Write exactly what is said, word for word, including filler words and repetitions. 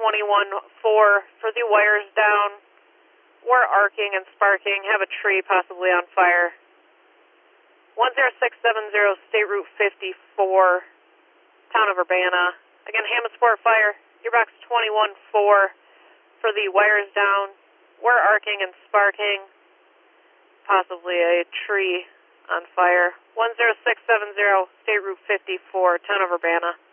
twenty-one four for the wires down. We're arcing and sparking. Have a tree possibly on fire. one zero six seven zero, State Route fifty-four, Town of Urbana. Again, Hammondsport Fire, gearbox twenty-one four for the wires down. We're arcing and sparking. Possibly a tree on fire. one zero six seven zero, State Route fifty-four, Town of Urbana.